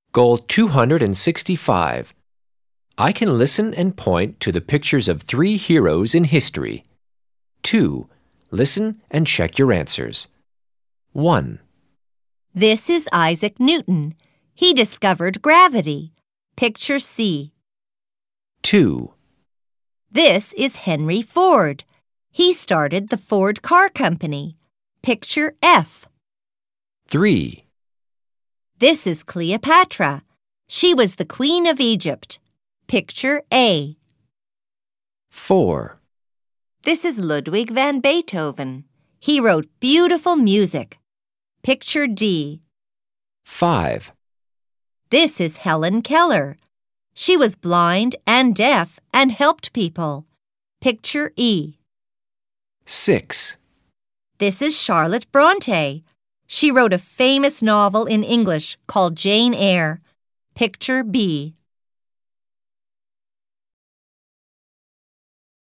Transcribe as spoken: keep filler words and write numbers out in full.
Goal two hundred sixty-five. I can listen and point to the pictures of three heroes in history. two. Listen and check your answers. one. This is Isaac Newton. He discovered gravity. Picture C. two. This is Henry Ford. He started the Ford Car Company. Picture F. three. This is Cleopatra. She was the Queen of Egypt. Picture A. four. This is Ludwig van Beethoven. He wrote beautiful music. Picture D. five. This is Helen Keller. She was blind and deaf and helped people. Picture E. six. This is Charlotte Bronte. She wrote a famous novel in English called Jane Eyre. Picture B.